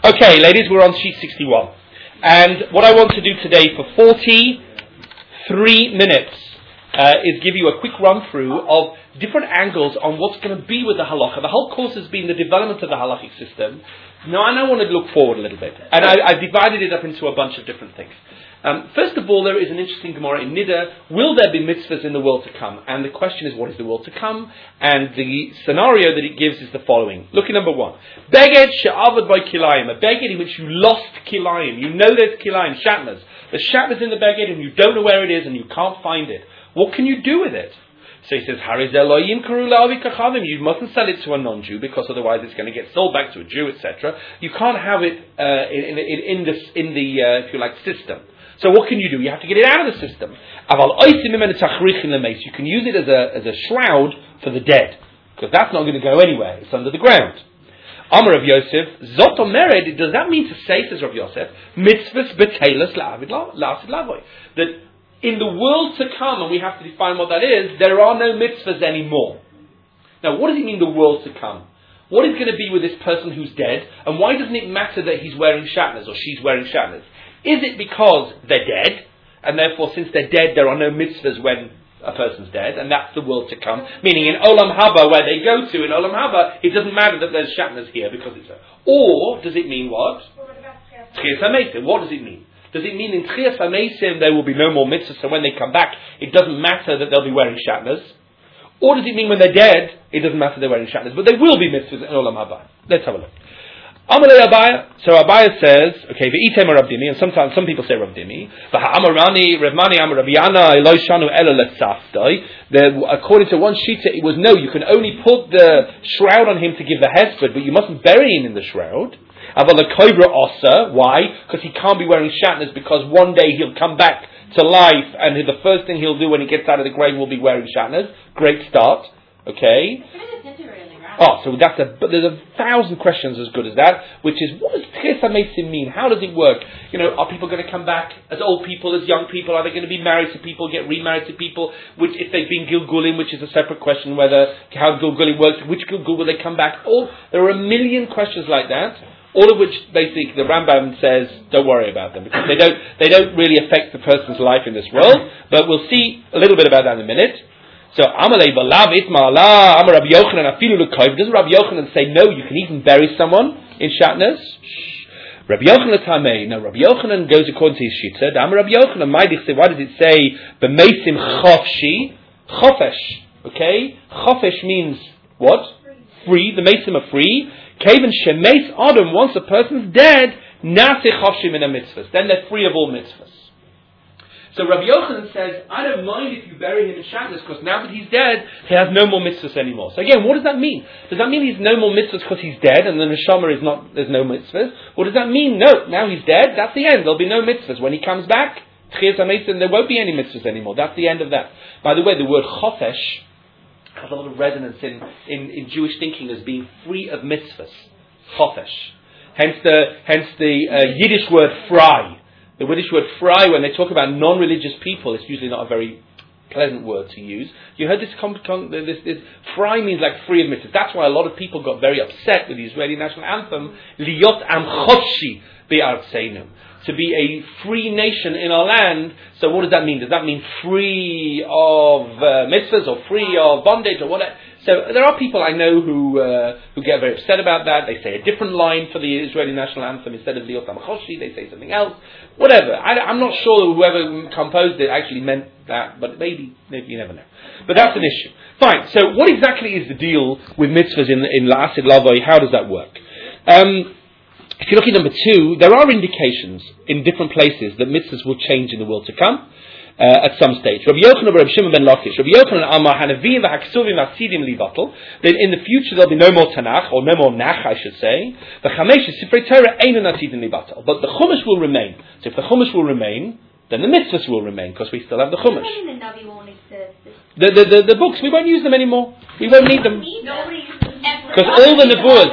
Okay, ladies, we're on sheet 61. And what I want to do today for 43 minutes is give you a quick run-through of different angles on what's going to be with the halacha. The whole course has been the development of the halachic system. Now I want to look forward a little bit. And I've divided it up into a bunch of different things. First of all, there is an interesting Gemara in Nida. Will there be mitzvahs in the world to come? And the question is, what is the world to come? And the scenario that it gives is the following. Look at number one. Beged she'avad by kilayim. A beged in which you lost kilayim. You know there's kilayim, shatnez. The shatnez in the beged and you don't know where it is and you can't find it. What can you do with it? So he says, you mustn't sell it to a non-Jew because otherwise it's going to get sold back to a Jew, etc. You can't have it in the if you like, system. So what can you do? You have to get it out of the system. You can use it as a shroud for the dead, because that's not going to go anywhere. It's under the ground. Amar Rav Yosef, Zot Omered, does that mean to say, says Rav Yosef, mitzvahs betelas la'asid lavoy, that in the world to come, and we have to define what that is, there are no mitzvahs anymore. Now, what does it mean, the world to come? What is going to be with this person who's dead, and why doesn't it matter that he's wearing shatnez or she's wearing shatnez? Is it because they're dead, and therefore since they're dead there are no mitzvahs when a person's dead, and that's the world to come? Meaning in Olam Haba, where they go to, in Olam Haba, it doesn't matter that there's shatnez here because it's there. Or, does it mean what? Tchias HaMeisim. What does it mean? Does it mean in Tchias HaMeisim there will be no more mitzvahs, so when they come back it doesn't matter that they'll be wearing shatnez? Or does it mean when they're dead, it doesn't matter they're wearing shatnez, but they will be mitzvahs in Olam Haba? Let's have a look. Amalei Abaya. So Abaya says, okay, v'item Rav Dimi, and sometimes some people say Rav Dimi. V'ha'amarani, Rav Mani, Amar Rav Yana, Eloi Shanu Ela Letzafdai. According to one shita, it was no, you can only put the shroud on him to give the hesped, but you mustn't bury him in the shroud. Aval the Kobra Osa, why? Because he can't be wearing shatnez, because one day he'll come back to life, and the first thing he'll do when he gets out of the grave will be wearing shatnez. Great start. Okay. Oh, so there's 1,000 questions as good as that, which is, what does Tchias HaMeisim mean? How does it work? Are people going to come back as old people, as young people? Are they going to be married to people, get remarried to people? Which, if they've been Gilgulim, which is a separate question, how Gilgulim works, which Gilgul will they come back? There are a million questions like that, all of which basically the Rambam says, don't worry about them, because they don't really affect the person's life in this world, but we'll see a little bit about that in a minute. So, Amalei Balav Itma Allah, Amar Rabbi Yochanan Afilu L'Koyv. Doesn't Rabbi Yochanan say, no, you can even bury someone in shatnez? Rabbi Yochanan Tamei. Now, Rabbi Yochanan goes according to his shita. Amar Rabbi Yochanan, why does it say, B'meisim Chofshi? Chofesh. Okay? Chofesh means what? Free. The meisim are free. Kaven Shemeis Adam, once a person's dead, Nase Chofshi Min HaMitzvahs. Then they're free of all mitzvahs. So Rabbi Yochanan says, I don't mind if you bury him in shatnez, because now that he's dead, he has no more mitzvahs anymore. So again, what does that mean? Does that mean he's no more mitzvahs because he's dead, and the neshama is not, there's no mitzvahs? Or does that mean, no, now he's dead, that's the end, there'll be no mitzvahs. When he comes back, Tchias HaMeisim, there won't be any mitzvahs anymore. That's the end of that. By the way, the word chofesh has a lot of resonance in Jewish thinking as being free of mitzvahs. Chofesh. Hence the Yiddish word fry. The Yiddish word fry, when they talk about non-religious people, it's usually not a very pleasant word to use. You heard this fry means like free of mitzvahs. That's why a lot of people got very upset with the Israeli national anthem, Liot Am Chodshi Be'artzeinu, to be a free nation in our land. So what does that mean? Does that mean free of mitzvahs or free of bondage or whatever? So there are people I know who get very upset about that. They say a different line for the Israeli national anthem. Instead of Liot Am Choshi, they say something else. Whatever. I'm not sure that whoever composed it actually meant that, but maybe you never know. But that's an issue. Fine. So what exactly is the deal with mitzvahs in La'asid Lavoi? How does that work? If you look at number 2, there are indications in different places that mitzvahs will change in the world to come. At some stage. Rabbi Yochanan Rabbi Shimon ben Lakish. Rabbi Yochanan Amar Hanavim v'Haksuvim v'Asidim livatel. Then in the future there'll be no more Tanakh, or no more Nach, I should say. The Chamesh Sifrei Torah Einu Asidim livatel. But the Chumash will remain. So if the Chumash will remain, then the mitzvahs will remain, because we still have the Chumash. The books, we won't use them anymore. We won't need them. Because all the Nebuahs,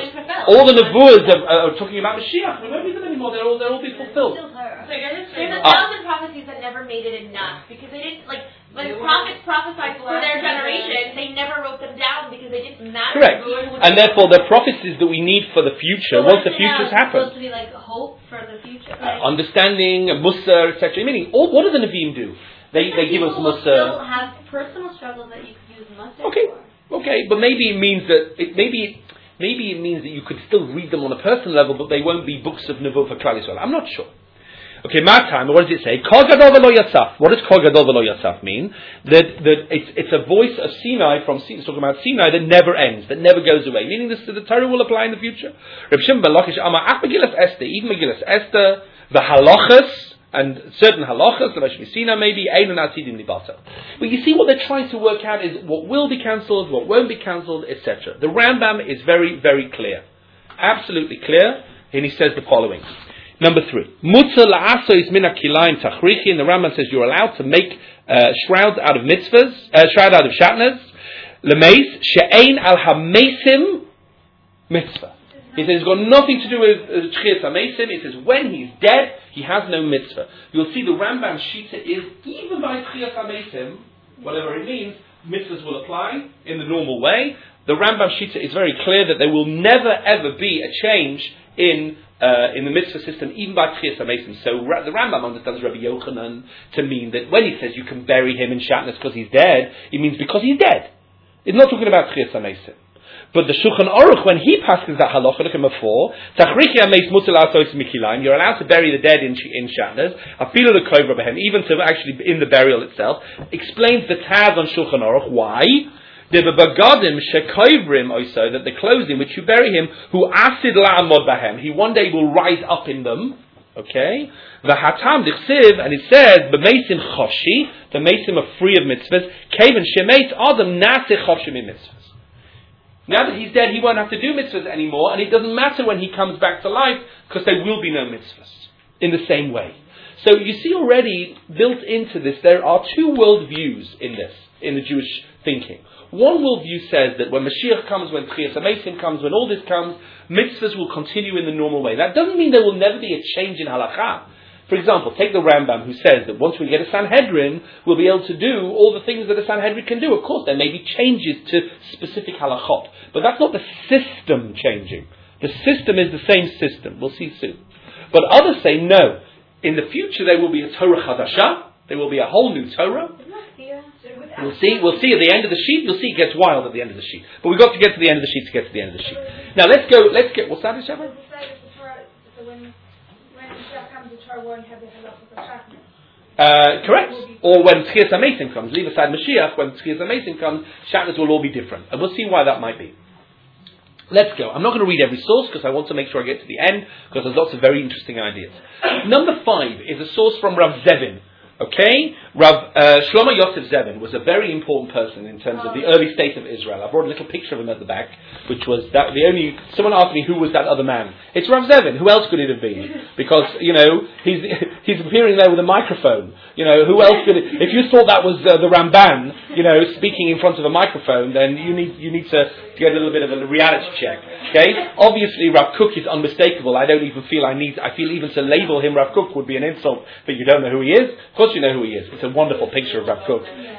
all the nevuahs are talking about Mashiach. We don't need them anymore. They'll all be fulfilled. There's 1,000 prophecies that never made it enough because they didn't when prophets prophesied for their generation, they never wrote them down because they didn't matter. Correct. And therefore, the prophecies that we need for the future, once the future's happened. Supposed to be like hope for the future. Understanding, Mussar, etc. Meaning, what do the Nevi'im do? They give us Mussar. Still have personal struggles that you could use Mussar for. Okay, but maybe it means that maybe it means that you could still read them on a personal level, but they won't be books of Nevuah for Klal Yisrael. I'm not sure. Okay, my time. What does it say? Kol gadol v'lo yatzaf. What does Kol gadol v'lo yatzaf mean? That it's a voice of Sinai from Sinai. It's talking about Sinai that never ends, that never goes away. Meaning the Torah will apply in the future. Reb Shimon ben Lakish Amar Ach Megillas Esther, even Megillas Esther, the halachas and certain halachas, the Moshe Sinai maybe Einon Atidim Libata. But you see what they're trying to work out is what will be cancelled, what won't be cancelled, etc. The Rambam is very, very clear, absolutely clear, and he says the following. Number 3, Mutzah la'asois min ha'kilayim tachrichi, and the Rambam says you're allowed to make shrouds out of mitzvahs, shroud out of shatnez, lemeis, she'ein al ha'mesim mitzvah. He says it's got nothing to do with Tchias HaMesim. He says when he's dead, he has no mitzvah. You'll see the Rambam Shita is, even by Tchias HaMesim, whatever it means, mitzvahs will apply in the normal way. The Rambam Shita is very clear that there will never ever be a change in the mitzvah system, even by Tchias HaMesim. So the Rambam understands Rabbi Yochanan to mean that when he says you can bury him in shatnez because he's dead, he means because he's dead. It's not talking about Tchias HaMesim. But the Shulchan Aruch, when he passes that halacha, look at number 4, Tachrichi HaMeis mutar la'asos mikilayim, you're allowed to bury the dead in shatnez, afilu l'kovra b'hem, even to actually in the burial itself, explains the Taz on Shulchan Aruch. Why? The bagadim shekoivrim also, that the clothes in which you bury him, who asid la'amod b'hem, he one day will rise up in them. Okay, v'hatam dichsiv, and it says b'meisim choshi, the meisim are free of mitzvahs. Kevin shemeit adam naseh choshim mitzvahs. Now that he's dead, he won't have to do mitzvahs anymore, and it doesn't matter when he comes back to life because there will be no mitzvahs. In the same way, so you see already built into this, there are 2 worldviews in the Jewish thinking. One worldview says that when Mashiach comes, when Tchias HaMesim comes, when all this comes, mitzvahs will continue in the normal way. That doesn't mean there will never be a change in halakha. For example, take the Rambam who says that once we get a Sanhedrin, we'll be able to do all the things that a Sanhedrin can do. Of course, there may be changes to specific halachot, but that's not the system changing. The system is the same system. We'll see soon. But others say no. In the future, there will be a Torah Chadashah. There will be a whole new Torah. We'll see at the end of the sheet. You'll see it gets wild at the end of the sheet. But we've got to get to the end of the sheet to get to the end of the sheet. Now let's get, what's that, Shabbat? Correct. Or when Tchias HaMesim comes, leave aside Mashiach, when Tchias HaMesim comes, shatnez will all be different. And we'll see why that might be. Let's go. I'm not going to read every source because I want to make sure I get to the end because there's lots of very interesting ideas. Number 5 is a source from Rav Zevin. Okay, Rav Shlomo Yosef Zevin was a very important person in terms of the early state of Israel. I brought a little picture of him at the back, which was that someone asked me who was that other man. It's Rav Zevin. Who else could it have been? Because he's appearing there with a microphone. Who else could it? If you thought that was the Ramban, speaking in front of a microphone, then you need to get a little bit of a reality check. Okay, obviously Rav Kook is unmistakable. I feel even to label him Rav Kook would be an insult, but you don't know who he is. Of course you know who he is. It's a wonderful picture of Rav Kook.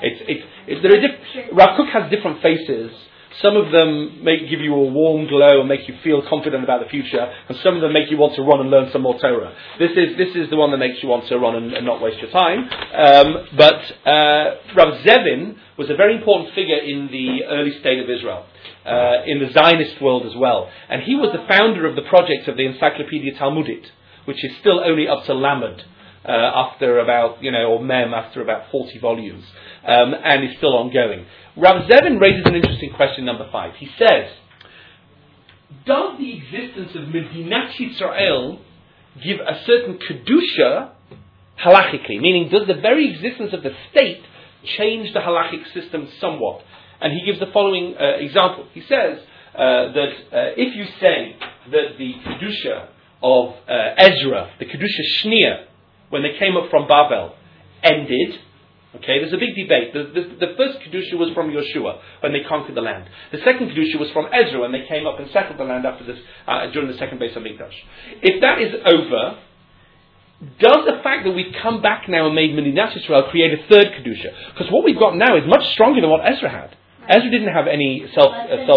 Rav Kook has different faces. Some of them give you a warm glow and make you feel confident about the future, and some of them make you want to run and learn some more Torah. This is the one that makes you want to run and not waste your time. But Rav Zevin was a very important figure in the early state of Israel, in the Zionist world as well. And he was the founder of the project of the Encyclopedia Talmudit, which is still only up to Lamed. After about, or Mem after about 40 volumes, and is still ongoing. Rav Zevin raises an interesting question, number 5. He says, does the existence of Medinat Yisrael give a certain kedusha halachically? Meaning, does the very existence of the state change the halachic system somewhat? And he gives the following example. He says that if you say that the kedusha of Ezra, the kedusha Shnia, when they came up from Babel, ended, Okay, there's a big debate. The first Kedusha was from Yeshua when they conquered the land. The second Kedusha was from Ezra when they came up and settled the land after this, during the second Beis Hamikdash. If that is over, does the fact that we've come back now and made Medinat Yisrael create a third Kedusha? Because what we've got now is much stronger than what Ezra had. Ezra didn't have any self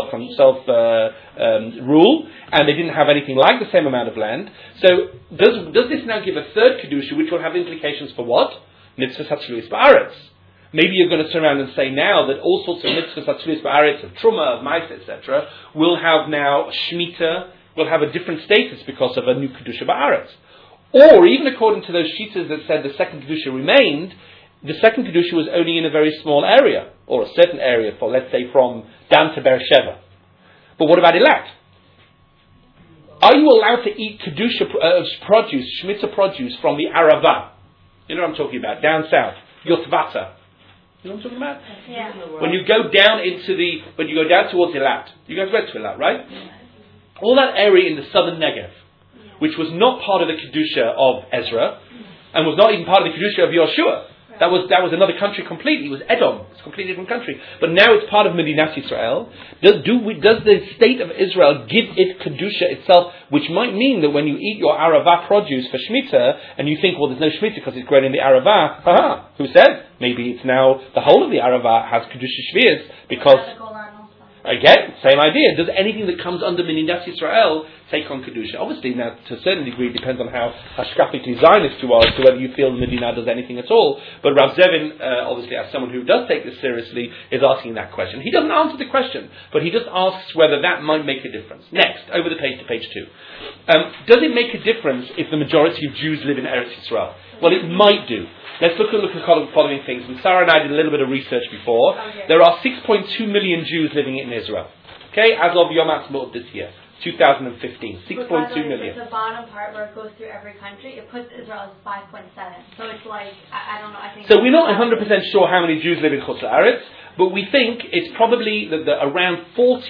rule, and they didn't have anything like the same amount of land. So does this now give a third Kedusha, which will have implications for what? Mitzvahs Hatzluis Ba'aretz. Maybe you're going to turn around and say now that all sorts of Mitzvahs Hatzluis Ba'aretz, of Truma, of Maisa, etc., will have now Shemitah, will have a different status because of a new Kedusha Ba'aretz. Or even according to those shitas that said the second Kedusha remained, the second Kedusha was only in a very small area, or a certain area, for let's say from Dan to Beersheba. But what about Eilat? Are you allowed to eat Kedusha produce, Shemitah produce from the Arava? You know what I'm talking about, down south, Yotvata. You know what I'm talking about? Yeah. When you go down towards Eilat, you guys went to Eilat, right? All that area in the southern Negev, which was not part of the Kedusha of Ezra, and was not even part of the Kedusha of Yoshua. That was another country completely. It was Edom. It's a completely different country. But now it's part of Medinat Yisrael. Does the state of Israel give it Kedusha itself, which might mean that when you eat your Arava produce for Shemitah, and you think, well, there's no Shemitah because it's grown in the Arava, who said? Maybe it's now the whole of the Arava has Kedusha Shvius, because... Again, same idea. Does anything that comes under Medinat Yisrael take on Kedusha? Obviously, now, to a certain degree, it depends on how hashkafically Zionist you are as to whether you feel Medina does anything at all. But Rav Zevin, obviously, as someone who does take this seriously, is asking that question. He doesn't answer the question, but he just asks whether that might make a difference. Next, over the page to page 2. Does it make a difference if the majority of Jews live in Eretz Yisrael? Well, it might do. Let's look at the following things. And Sarah and I did a little bit of research before. There are 6.2 million Jews living in Israel. Okay, as of Yom Ha'atzmaut this year, 2015, 6.2 million. The bottom part where it goes through every country, it puts Israel as 5.7. So it's like, I don't know, I think... So we're not 100% sure how many Jews live in Chutz La'aretz, but we think it's probably around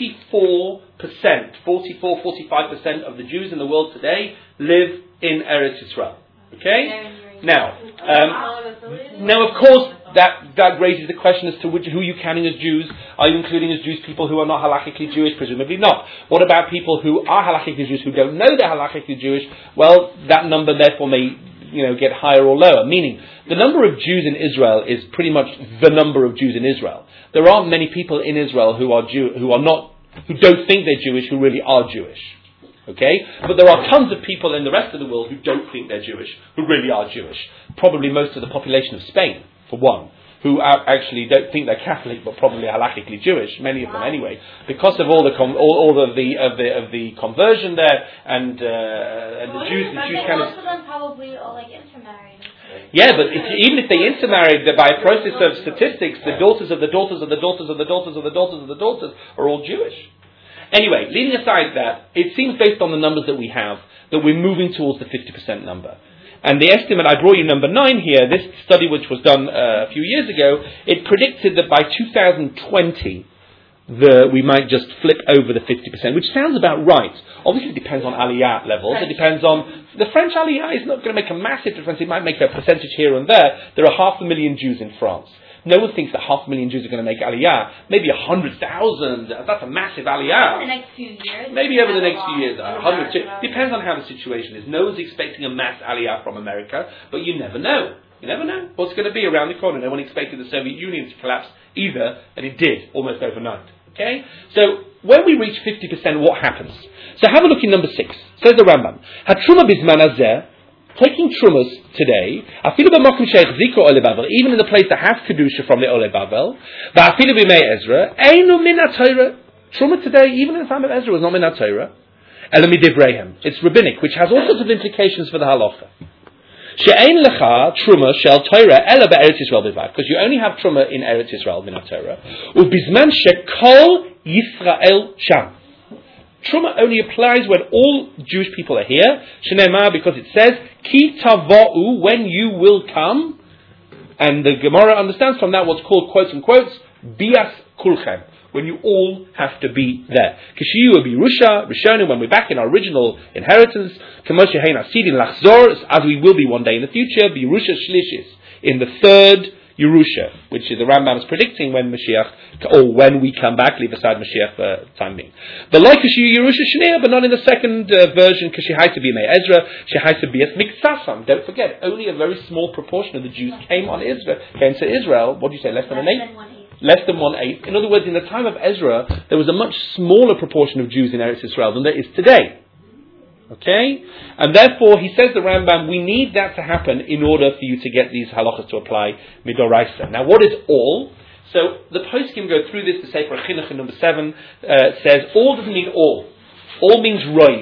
44-45% of the Jews in the world today live in Eretz Yisrael. Okay? Now, of course, that raises the question as to who you're counting as Jews. Are you including as Jews people who are not halakhically Jewish? Presumably not. What about people who are halakhically Jewish who don't know they're halakhically Jewish? Well, that number therefore may, get higher or lower. Meaning, the number of Jews in Israel is pretty much the number of Jews in Israel. There aren't many people in Israel who don't think they're Jewish, who really are Jewish. Okay? But there are tons of people in the rest of the world who don't think they're Jewish, who really are Jewish. Probably most of the population of Spain, for one, who actually don't think they're Catholic, but probably halakhically Jewish, many of them anyway, because of all of the conversion there, and the Jews kind of... Most of them probably are intermarried. Yeah, but even if they intermarried, by a process of statistics, the daughters of the daughters of the daughters of the daughters of the daughters of the daughters are all Jewish. Anyway, leaving aside that, it seems based on the numbers that we have that we're moving towards the 50% number. And the estimate, I brought you number 9 here, this study which was done a few years ago, it predicted that by 2020 we might just flip over the 50%, which sounds about right. Obviously it depends on Aliyah levels, it depends on... The French Aliyah is not going to make a massive difference, it might make a percentage here and there. There are 500,000 Jews in France. No one thinks that 500,000 Jews are going to make Aliyah. Maybe 100,000. That's a massive Aliyah. Over the next few years. Maybe over the next few years. 100. Depends on how the situation is. No one's expecting a mass Aliyah from America, but you never know. You never know what's going to be around the corner. No one expected the Soviet Union to collapse either, and it did, almost overnight. Okay? So, when we reach 50%, what happens? So have a look in number 6. Says the Rambam. Hatruma bizman hazeh, taking trumas today, even in the place that has kedusha from the Ole Bavel, Ezra, truma today, even in the time of Ezra, was not min Torah. It's rabbinic, which has all sorts of implications for the halacha. She'ein lecha truma shel Torah ela be'eretz Yisrael b'vad, because you only have truma in Eretz Yisrael min Torah. Ubizman shekol Yisrael sham. Truma only applies when all Jewish people are here. Shneimar, because it says, Ki tava'u, when you will come. And the Gemara understands from that what's called, quotes and quotes, bias kulchem, when you all have to be there. Kishiyu b'Yerusha, Rishonim, when we're back in our original inheritance, K'moshe hein asidin lachzor, as we will be one day in the future, b'Yerusha shlishis, in the third Yerusha, which is the Rambam is predicting when Mashiach, or when we come back, leave aside Mashiach for the time being. But like Yerusha Shneah, but not in the second version, because she had to be Mei Ezra, she had to be as Miksasam. Don't forget, only a very small proportion of the Jews came to Israel. What do you say, less than an eighth? Less than 1/8. In other words, in the time of Ezra, there was a much smaller proportion of Jews in Eretz Israel than there is today. Okay? And therefore, he says, the Rambam, we need that to happen in order for you to get these halachas to apply midoraisa. Now, what is all? So, the poskim go through this. The Sefer Chinuch in number 7 says, all doesn't mean all. All means roiv.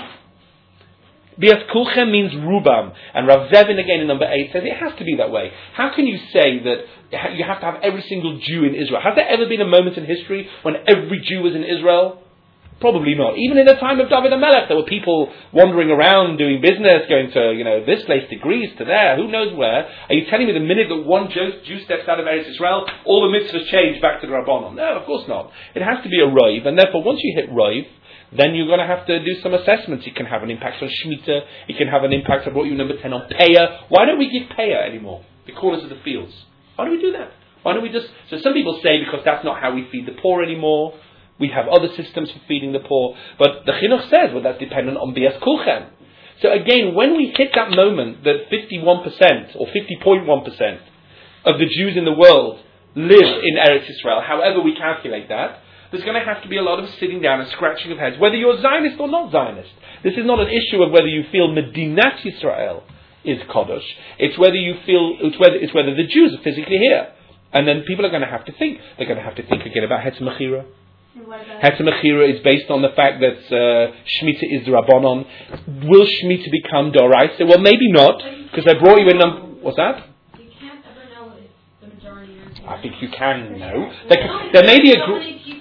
Bias kulchem means rubam. And Rav Zevin again in number 8 says it has to be that way. How can you say that you have to have every single Jew in Israel? Has there ever been a moment in history when every Jew was in Israel? Probably not. Even in the time of David HaMelech, there were people wandering around doing business, going to, this place to Greece, to there, who knows where. Are you telling me the minute that one Jew steps out of Eretz Israel, all the mitzvahs change back to the Rabbanon? No, of course not. It has to be a roiv, and therefore once you hit roiv, then you're going to have to do some assessments. It can have an impact on Shemitah. It can have an impact, I brought you number 10, on Peah. Why don't we give Peah anymore? The corners of the fields. Why do we do that? Why don't we just... So some people say because that's not how we feed the poor anymore. We have other systems for feeding the poor. But the Chinuch says, well, that's dependent on Bias Kulchem. So again, when we hit that moment that 51% or 50.1% of the Jews in the world live in Eretz Israel, however we calculate that, there's going to have to be a lot of sitting down and scratching of heads, whether you're Zionist or not Zionist. This is not an issue of whether you feel Medinat Yisrael is Kodesh. It's whether you feel, it's whether the Jews are physically here. And then people are going to have to think. They're going to have to think again about Hetzer Mechira. Hetzer Mechira is based on the fact that Shemitah is Rabbanon. Will Shemitah become Doraisa? Well, maybe not, because I brought you in what's that? You can't ever know if the majority are... I think you can know. There may be a group...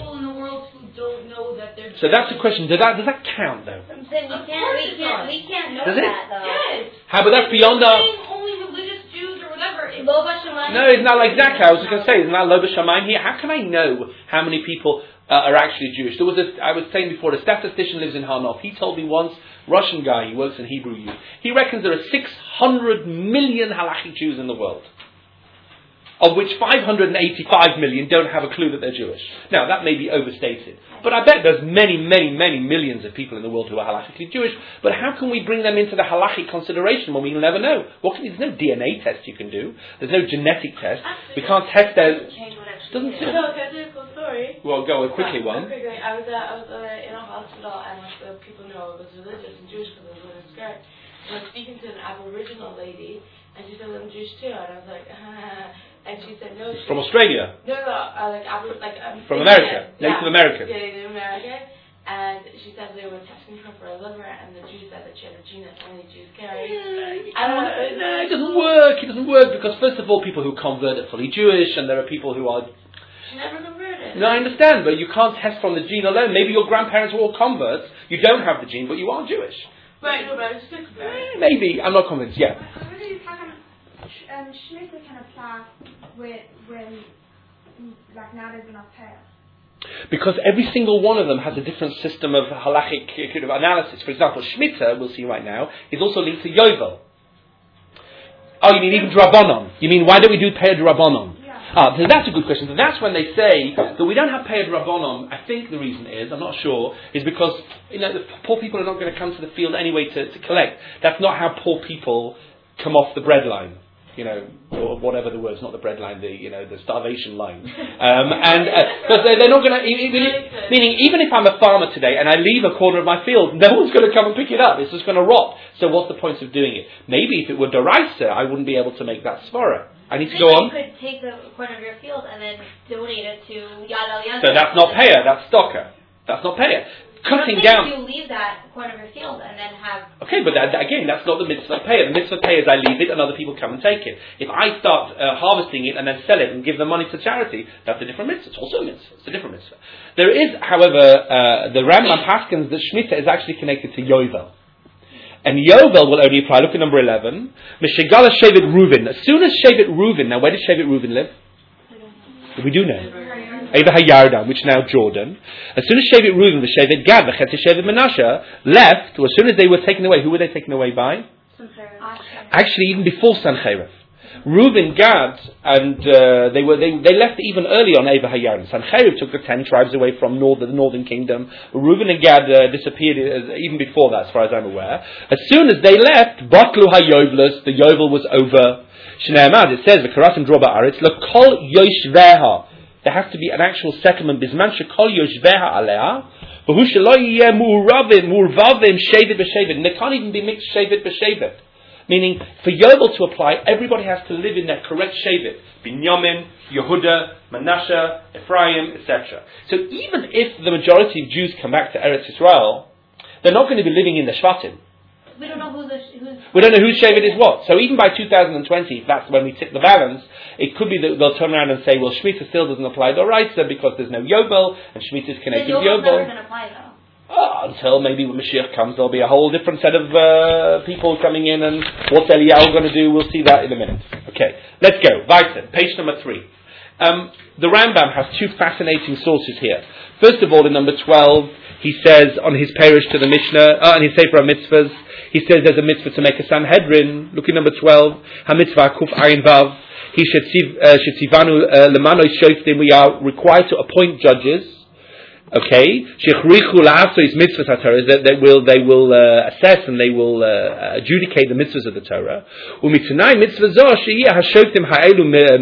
So that's the question. Does that count, though? We can't know Does it? that, though. Yes. How about that's beyond our... Only religious Jews or whatever. No, isn't that like Zakah? I was just going to say, isn't that Lo B'Shamayim here? How can I know how many people are actually Jewish? I was saying before, a statistician lives in Hanof. He told me once, Russian guy, he works in Hebrew youth. He reckons there are 600 million halachic Jews in the world, of which 585 million don't have a clue that they're Jewish. Now, that may be overstated, but I bet there's many, many, many millions of people in the world who are halachically Jewish, but how can we bring them into the halachic consideration when we'll never know? There's no DNA test you can do. There's no genetic test. We can't test their... Doesn't it? No, can I do a cool story? Well, go a quickly one. Quickly, I was in a hospital, and the people knew I was religious and Jewish because I was wearing a skirt. And I was speaking to an Aboriginal lady, and she said, well, I'm Jewish too. And I was like, and she said, no. From Australia? No, from America? Native American? Yeah, Native American. And she said they were testing her for a liver, and the Jews said that she had a gene that only Jews carry. No, it doesn't work. It doesn't work because, first of all, people who convert are fully Jewish, and there are people who are... She never converted. No, I understand, but you can't test from the gene alone. Maybe your grandparents were all converts. You don't have the gene, but you are Jewish. Right, no, but I was just comparing. Maybe. I'm not convinced. Yeah. Shemitah can apply when now there's enough hair. Because every single one of them has a different system of halachic analysis. For example, Shemitah, we'll see right now, is also linked to Yovel. Oh, you mean even Drabonon? You mean, why don't we do Peah Drabonon? Yeah. So that's a good question. So that's when they say that we don't have Peah Drabonon. I think the reason is, I'm not sure, is because the poor people are not going to come to the field anyway to collect. That's not how poor people come off the bread line. Or whatever the word, it's not the bread line, the starvation line. Because they're not going to, meaning even if I'm a farmer today and I leave a corner of my field, no one's going to come and pick it up. It's just going to rot. So what's the point of doing it? Maybe if it were Doraisa, I wouldn't be able to make that svara. I need to go on. You could take a corner of your field and then donate it to Yad El So that's not Peah, that's stocker. That's not Peah. Cutting down. You leave that corner of your field and then have... Okay, but again, that's not the mitzvah Peah. The mitzvah Peah is I leave it and other people come and take it. If I start harvesting it and then sell it and give the money to charity, that's a different mitzvah. It's also a mitzvah. It's a different mitzvah. There is, however, the Rambam paskins that Shemitah is actually connected to Yovel. And Yovel will only apply. Look at number 11. Meshegala Shevet Reuven. As soon as Shevet Reuven, now where did Shevet Reuven live? We do know. Eva HaYardan, which now Jordan. As soon as Shevet Reuven, the Shevet Gad, the Shevet Menashe left, or as soon as they were taken away, who were they taken away by? Actually, even before Sancherif. Reuben, Gad, and they left even early on Eva Hayarn. Sancheriv took the 10 tribes away from the northern kingdom. Reuben and Gad disappeared even before that, as far as I'm aware. As soon as they left, Batlu HaYovlus, the Yovel was over. Shnei Amad, it says, V'karatim droba aretz, L'kol yoshveha. There has to be an actual settlement. Bisman shekol yoshveha aleha. V'hu shelo yeh mu'urvavim shevet b'shevet. And they can't even be mixed shevet b'shevet. Meaning, for Yovel to apply, everybody has to live in their correct shevet. Binyamin, Yehuda, Manasseh, Ephraim, etc. So even if the majority of Jews come back to Eretz Yisrael, they're not going to be living in the Shvatim. We don't know whose shevet is what. So even by 2020, if that's when we tip the balance, it could be that they'll turn around and say, well, Shemitah still doesn't apply to Oraisa because there's no Yovel, and Shemitah is connected to Yovel. Never going to apply though. Until maybe when Mashiach comes, there'll be a whole different set of people coming in, and what's Eliyahu going to do? We'll see that in a minute. Okay, let's go. Weiter, page number 3. The Rambam has 2 fascinating sources here. First of all, in number 12, he says on his parish to the Mishnah, and his Sefer HaMitzvahs, he says there's a mitzvah to make a Sanhedrin. Look at number 12. HaMitzvah Kuf Ayin Vav. He shetzivanu lemanoi shoftim. We are required to appoint judges. Okay, shechrichu la'aso is mitzvahs haTorah, is that they will assess and they will adjudicate the mitzvahs of the Torah. Umitzanai mitzvah zo sheyeh hashoftim ha'elu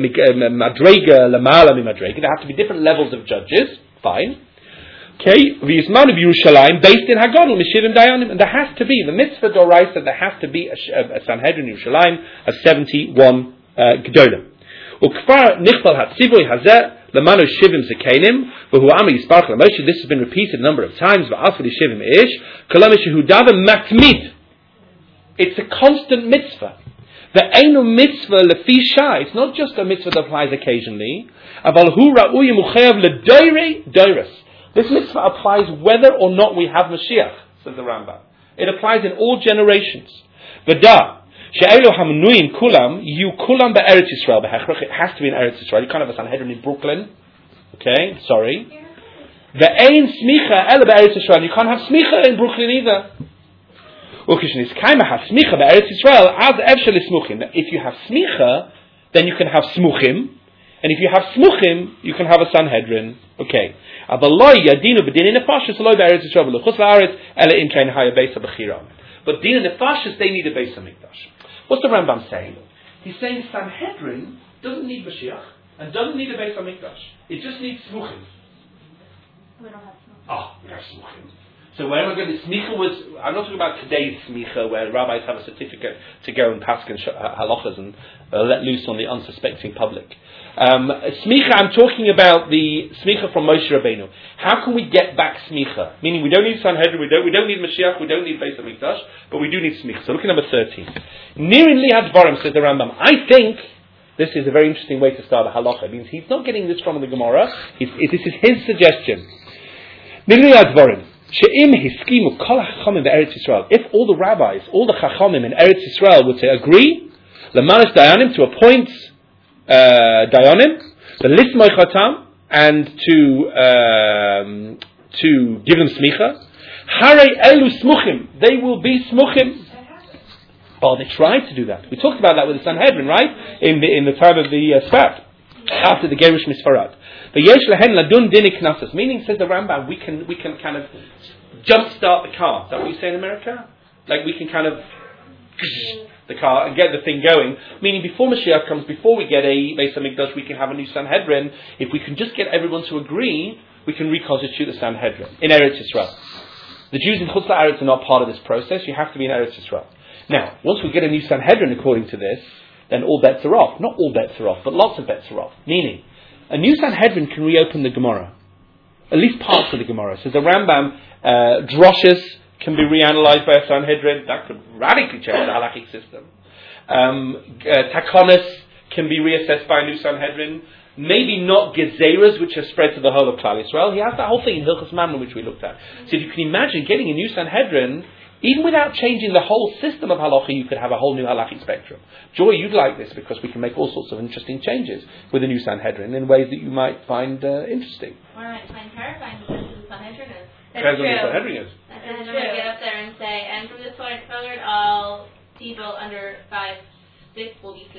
madrega lamala mimadrega. There have to be different levels of judges. Fine. Okay, v'yisman of Yerushalayim based in Hagadol Mishivim Dayanim, and there has to be the mitzvah doraisa. There has to be a Sanhedrin in Yerushalayim of 71 gedolim. Ukfar nichbal hatzivoy hazeh. Lamanu shivim zekenim, v'hu ami yisparch l'moshe. This has been repeated a number of times. V'afli shivim ish, kolamish hudava matmid. It's a constant mitzvah. The einu mitzvah lefisha. It's not just a mitzvah that applies occasionally. Aval hu ra'uy muchayav ledoirei doiros. This mitzvah applies whether or not we have Mashiach, says the Rambam. It applies in all generations. V'da. She'elu hamnuim kulam, you kulam be'eretz Yisrael. It has to be in Eretz Yisrael. You can't have a Sanhedrin in Brooklyn. Okay, sorry. Ve'ein smicha ele be'eretz Yisrael. You can't have smicha in Brooklyn either. If you have smicha, then you can have smuchim. And if you have smuchim, you can have a Sanhedrin. Okay. But din nefashis, they need a Beis HaMikdash. What's the Rambam saying? He's saying Sanhedrin doesn't need Mashiach and doesn't need a Beis HaMikdash. It just needs smuchim. We don't have smuchim. We have smuchim. So where am I going to... Smicha was... I'm not talking about today's smicha where rabbis have a certificate to go and paskin halachas and let loose on the unsuspecting public. Smicha, I'm talking about the smicha from Moshe Rabbeinu. How can we get back smicha? Meaning we don't need Sanhedrin, we don't need Mashiach, we don't need Beis HaMikdash, but we do need smicha. So look at number 13. Nirin li hadvarim, says the Rambam. I think this is a very interesting way to start a halacha. It means he's not getting this from the Gemara. This is his suggestion. Nirin li hadvarim. If all the rabbis, all the chachamim in Eretz Yisrael were to agree, lemanas dayanim, to appoint dayanim, the lismoi chatam, and to give them smicha, harei elu smuchim, they will be smuchim. Oh, they tried to do that. We talked about that with the Sanhedrin, right? In the time of the Sfat, after the Gerush Misfarad. Meaning, says the Rambam, we can kind of jumpstart the car. Is that what you say in America? Like we can kind of the car and get the thing going. Meaning, before Mashiach comes, before we get a Beis HaMikdash, we can have a new Sanhedrin. If we can just get everyone to agree, we can reconstitute the Sanhedrin in Eretz Yisrael. The Jews in Chutz La'aretz are not part of this process. You have to be in Eretz Yisrael. Now, once we get a new Sanhedrin according to this, then all bets are off. Not all bets are off, but lots of bets are off. Meaning, a new Sanhedrin can reopen the Gemara. At least parts of the Gemara. So the Rambam, droshes can be reanalyzed by a Sanhedrin. That could radically change the halachic system. Takonis can be reassessed by a new Sanhedrin. Maybe not Gezeras, which are spread to the whole of Klal Yisrael. He has that whole thing in Hilchos Mammon, which we looked at. So if you can imagine getting a new Sanhedrin, even without changing the whole system of halacha, you could have a whole new halachic spectrum. Joy, you'd like this because we can make all sorts of interesting changes with a new Sanhedrin in ways that you might find interesting. Or I might find terrifying because the Sanhedrin is. That's true. The Sanhedrin is. And then I'm going to get up there and say, and from this point forward, all people under 5'6" will be slaves.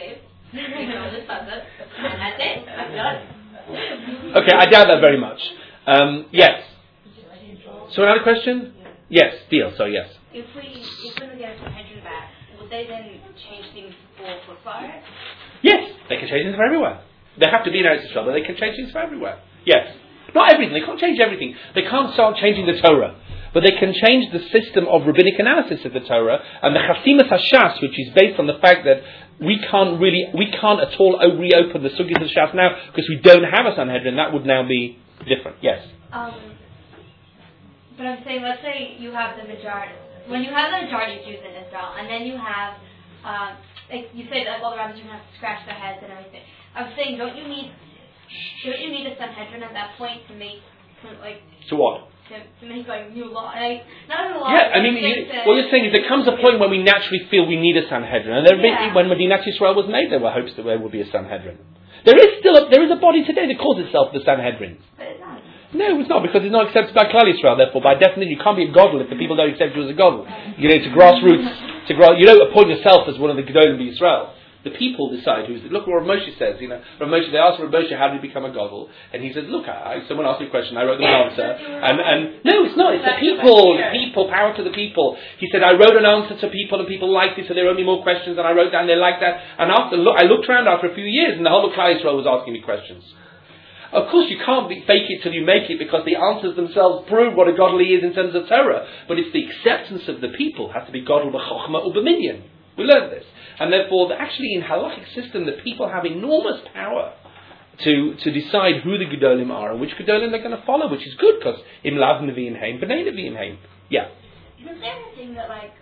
And that's it. I'm done. Okay, I doubt that very much. Yes. So another question? Yes, deal. So yes. If we get a Sanhedrin back, would they then change things for fire? Yes, they can change things for everywhere. They have to be in Eretz Yisrael, but they can change things for everywhere. Yes. Not everything. They can't change everything. They can't start changing the Torah. But they can change the system of rabbinic analysis of the Torah and the Chasimas HaShas, which is based on the fact that we can't at all reopen the Sugyas of Shas now because we don't have a Sanhedrin. That would now be different. Yes. But I'm saying, let's say you have the majority. When you have the majority of Jews in Israel, and then you have, like you said, like all the rabbis are going to have to scratch their heads and everything. I'm saying, don't you need a Sanhedrin at that point to make, like... To what? To make like new law, like not a law. Yeah, I mean, what you're saying is there comes a point when we naturally feel we need a Sanhedrin, and when Medinat Yisrael was made, there were hopes that there would be a Sanhedrin. There is a body today that calls itself the Sanhedrin. But it's not. No, it's not, because it's not accepted by Klal Yisrael. Therefore, by definition, you can't be a godel if the people don't accept you as a godel. You know, to grassroots, you don't appoint yourself as one of the gedolim of Israel. The people decide who's. Look what Rav Moshe says. You know, Rav Moshe. They asked Rav Moshe, "How did he become a godel?" And he says, "Look, someone asked me a question. I wrote them an answer." And no, it's not. It's the people. The people. Power to the people. He said, "I wrote an answer to people, and people liked it, so there were only more questions." And I wrote down, they liked that. And I looked around after a few years, and the whole of Klal Yisrael was asking me questions. Of course, you can't fake it till you make it, because the answers themselves prove what a godel is in terms of Torah. But it's the acceptance of the people has to be godel b'chochma or b'minyan. We learned this. And therefore, actually in halachic system, the people have enormous power to decide who the gedolim are and which gedolim they're going to follow, which is good, because im lav nevi'im heim, b'nei nevi'im heim. Yeah. Isn't there a thing that, like,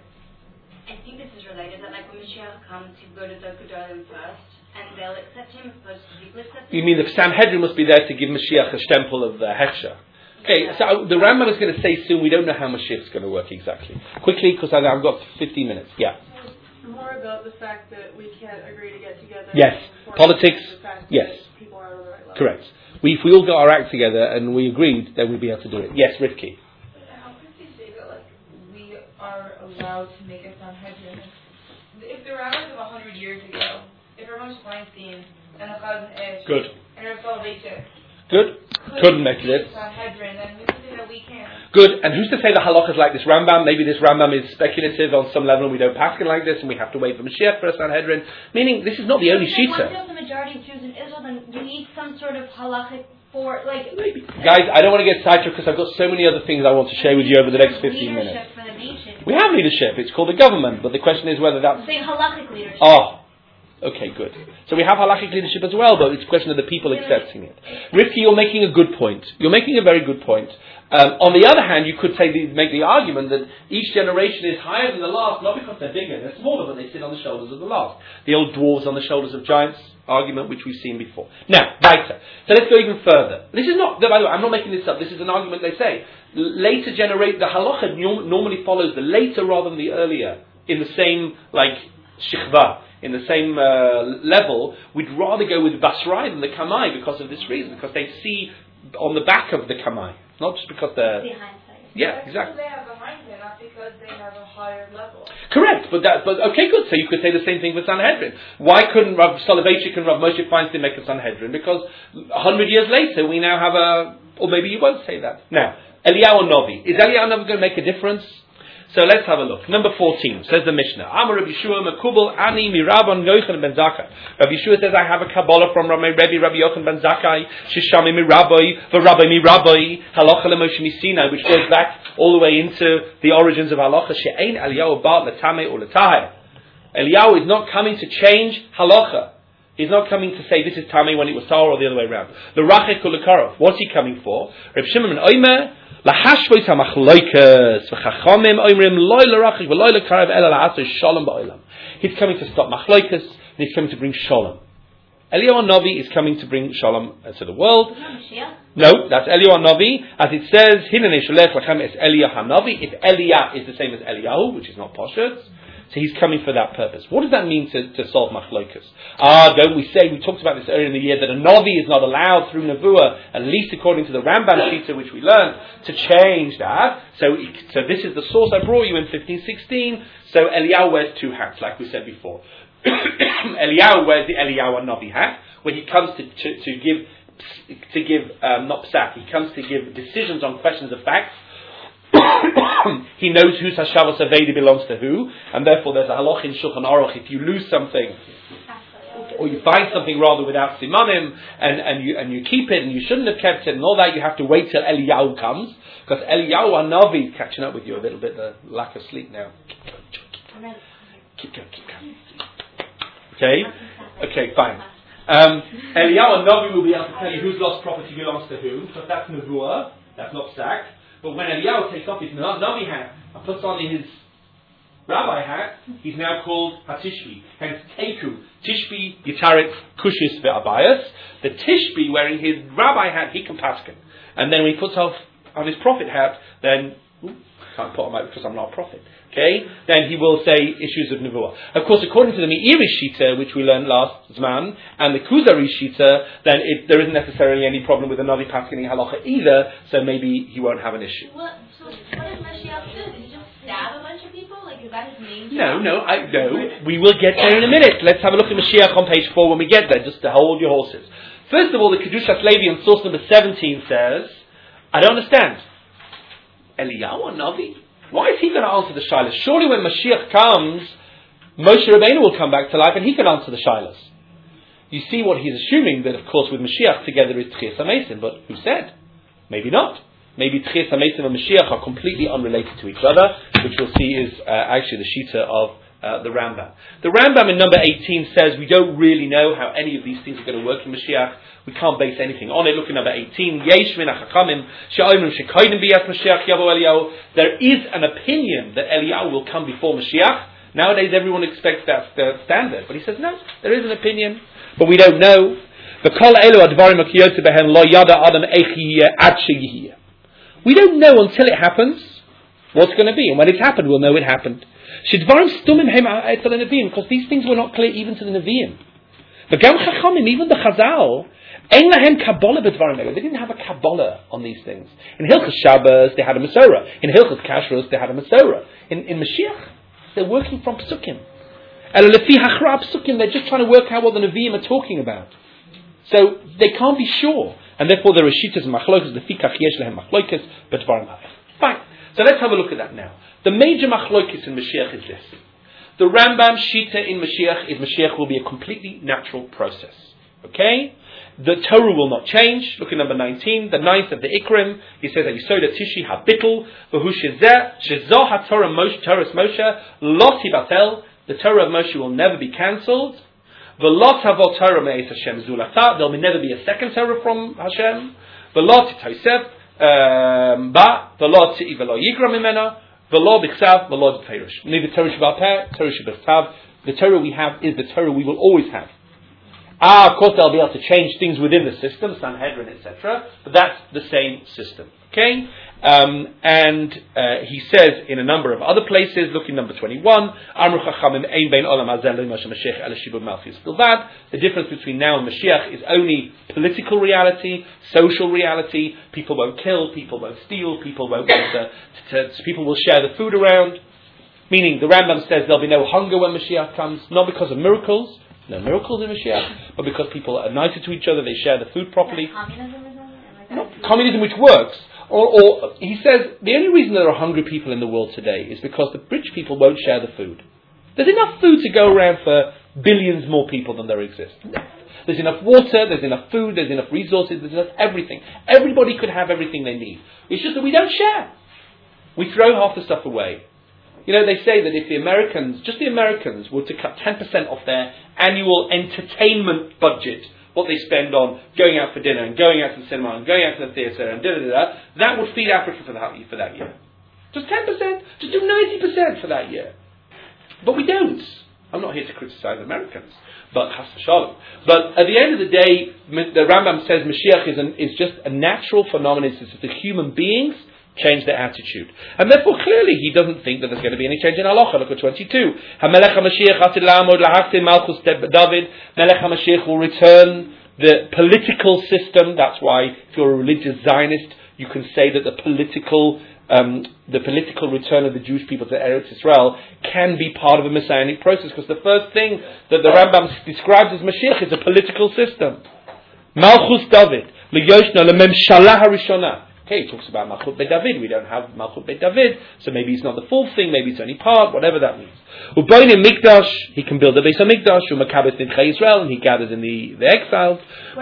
I think this is related, that like when Mashiach comes, you go to the gedolim first, and they'll accept him first, people accept him? You mean the Sanhedrin must be there to give Mashiach a stempel of the Hechsher? Okay, so the Rambam is going to say soon, we don't know how Mashiach's going to work exactly. Quickly, because I've got 15 minutes. Yeah. More about the fact that we can't agree to get together. Yes. Politics. Yes. People are on the right level. Correct. If we all got our act together and we agreed, then we'd be able to do it. Yes, Rivki. How could you say that, like, we are allowed to make a Sanhedrin? If the rabbis of 100 years ago, if Rav Weinstein and the Chazon Ish Good. and Rav Soloveitchik Good. Couldn't make it. Sanhedrin, then we can say that we can. Good. And who's to say the halakha is like this Rambam? Maybe this Rambam is speculative on some level, and we don't paskin like this, and we have to wait for Mashiach for a Sanhedrin. Meaning, this is not the only shita. Once you have the majority of Jews in Israel, then you need some sort of halachic for, like... Maybe. Guys, I don't want to get sidetracked because I've got so many other things I want to share with you over the next 15 minutes. For the nation. We have leadership. It's called the government, but the question is whether that's... I'm saying halachic leadership. Oh. Okay, good. So we have halachic leadership as well, but it's a question of the people accepting it. Rivki, you're making a good point. You're making a very good point. On the other hand, you could make the argument that each generation is higher than the last, not because they're bigger, they're smaller, but they sit on the shoulders of the last. The old dwarves on the shoulders of giants argument, which we've seen before. Now, weiter. So let's go even further. This is not, by the way, I'm not making this up, this is an argument they say. Later the halacha normally follows the later rather than the earlier, in the same, shichva. In the same level, we'd rather go with Basrai than the Kamai because of this reason, because they see on the back of the Kamai, not just because they're... Yeah, exactly. They have a hindsight, not because they have a higher level. Correct, but okay, good. So you could say the same thing for Sanhedrin. Why couldn't Rav Soloveitchik and Rav Moshe Feinstein make a Sanhedrin? Because 100 years later, we now have or maybe you won't say that. Now, Eliyahu Novi. Is Eliyahu Novi going to make a difference? So let's have a look. Number 14, says the Mishnah. Amar Rabbi Yeshua Mekubal Ani Mirabban Yochanan ben Zakkai. Rabbi Yeshua says, I have a Kabbalah from Rabbi Yochanan ben Zakkai, Shishami Mirabbai, V'Rabbi Mirabbai, Halacha L'Moshe Misinai, which goes back all the way into the origins of Halacha. She'ein Eliyahu Ba'at L'Tamei or L'Tahir. Eliyahu is not coming to change Halacha. He's not coming to say this is Tamei when it was Tahor or the other way around. The Rachek Kulakarov. What's he coming for? Reb Shimon ben Omer, Lahashvois hamachloikas v'chachamim oimrim loy l'rachik v'loy l'karav ela la'asoi shalom ba'olam. He's coming to stop machloikas, and he's coming to bring shalom. Eliyahu Novi is coming to bring shalom to the world. No, that's Eliyahu Novi. As it says, Hinanei sholech lachem es Eliyahu Novi. If Eliyah is the same as Eliyahu, which is not Poshet, so he's coming for that purpose. What does that mean to solve machlokas? Don't we say, we talked about this earlier in the year, that a Novi is not allowed through Nevuah, at least according to the Rambam Shita, which we learned, to change that. So this is the source I brought you in 1516. So Eliyahu wears two hats, like we said before. Eliyahu wears the Eliyahu Navi hat, when he comes to give not psak, he comes to give decisions on questions of facts. He knows whose Hashavos Avedi belongs to who, and therefore there's a halach in Shulchan Aruch, if you lose something, or you find something rather without simanim, and you keep it, and you shouldn't have kept it, and all that, you have to wait till Eliyahu comes, because Eliyahu Hanavi, catching up with you a little bit, the lack of sleep now. Keep going. Okay, fine. Eliyahu Hanavi will be able to tell you whose lost property belongs to who, because that's Nevuah, that's not psak. But when Eliyahu takes off his Navi hat and puts on his rabbi hat, he's now called Hatishbi. Hence, Teku, Tishbi, Yitaritz, Kushis, Ve'abayas. The Tishbi, wearing his rabbi hat, he can paskin. And then when he puts off on his prophet hat, then, can't put on my because I'm not a prophet. Okay? Then he will say issues of Nevuah. Of course, according to the Meiri Shita, which we learned last Zman, and the Kuzari Shita, then there isn't necessarily any problem with the Navi Paskining Halacha either, so maybe he won't have an issue. So what does Mashiach do? Did he just stab a bunch of people? Like, is that his name? No. We will get there in a minute. Let's have a look at Mashiach on page 4 when we get there, just to hold your horses. First of all, the Kedushas Levi on source number 17 says, I don't understand. Eliyahu Navi? Why is he going to answer the shilas? Surely when Mashiach comes, Moshe Rabbeinu will come back to life and he can answer the shilas. You see what he's assuming, that of course with Mashiach together is Tchias HaMesim, but who said? Maybe not. Maybe Tchias HaMesim and Mashiach are completely unrelated to each other, which we'll see is actually the Shita of the Rambam. The Rambam in number 18 says we don't really know how any of these things are going to work in Mashiach. We can't base anything on it. Look at number 18. Yesh min hachachamim she'omrim she'kodim biyas Mashiach yavo Eliyahu. There is an opinion that Eliyahu will come before Mashiach. Nowadays everyone expects that's the standard. But he says no, there is an opinion. But we don't know. We don't know until it happens what's going to be. And when it's happened, we'll know it happened. Because these things were not clear even to the Nevi'im. Even the Chazal, they didn't have a Kabbalah on these things. In Hilchos Shabbos, they had a Masorah. In Hilchos Kashrus, they had a Masorah. In Mashiach, they're working from Psukim. They're just trying to work out what the Nevi'im are talking about. So they can't be sure. And therefore there are Shitas and Machlokas, Lefikach Yesh Lehem Machlokas, but Dvarim Ha'ef. Fine. So let's have a look at that now. The major Machlokas in Mashiach is this. The Rambam Shita in Mashiach will be a completely natural process. Okay? The Torah will not change. Look at number 19, the 9th of the Ikrim. He says that Yisoda Tishi HaBittul, V'hu Shezoh HaTorah Moshe, Lo Tibatel. The Torah of Moshe will never be cancelled. V'lo Tavol Torah Me'ez Hashem Zulata. There will never be a second Torah from Hashem. V'lo Titosef Ba. V'lo T'i V'lo Yigra Mimena. V'lo B'chsav. V'lo B'feirush. Neither Torah Shabbat Peh, Torah Shabbat. The Torah we have is the Torah we will always have. Of course they'll be able to change things within the system, Sanhedrin, etc. But that's the same system. Okay? And he says in a number of other places, look in number 21, the difference between now and Mashiach is only political reality, social reality. People won't kill, people won't steal, people won't people will share the food around. Meaning the Rambam says there'll be no hunger when Mashiach comes, not because of miracles, no miracles in Mashiach, but because people are nicer to each other, they share the food properly. Communism or something? Not communism which works. Or he says the only reason there are hungry people in the world today is because the rich people won't share the food. There's enough food to go around for billions more people than there exist. There's enough water, there's enough food, there's enough resources, there's enough everything. Everybody could have everything they need. It's just that we don't share. We throw half the stuff away. You know, they say that if the Americans were to cut 10% off their annual entertainment budget, what they spend on going out for dinner and going out to the cinema and going out to the theatre and that would feed Africa for that year. Just 10%, just do 90% for that year. But we don't. I'm not here to criticize Americans, but Chas v'Shalom. But at the end of the day, the Rambam says Mashiach is just a natural phenomenon. It's just the human beings change their attitude. And therefore, clearly, he doesn't think that there's going to be any change in halacha. Look at 22. HaMelech HaMashiach atid la'amod lahaktim malchus David. Melech HaMashiach will return the political system. That's why, if you're a religious Zionist, you can say that the political the political return of the Jewish people to Eretz Israel can be part of a messianic process, because the first thing that the Rambam describes as Mashiach is a political system. Malchus David, L'yoshna l'memshalah harishona. Okay, he talks about Malchut Beit David. We don't have Malchut Beit David, so maybe it's not the full thing, maybe it's only part, whatever that means. Uboinim Mikdash, he can build a Beis HaMikdash, Umakabes Nidchei Israel, and he gathers in the exiles.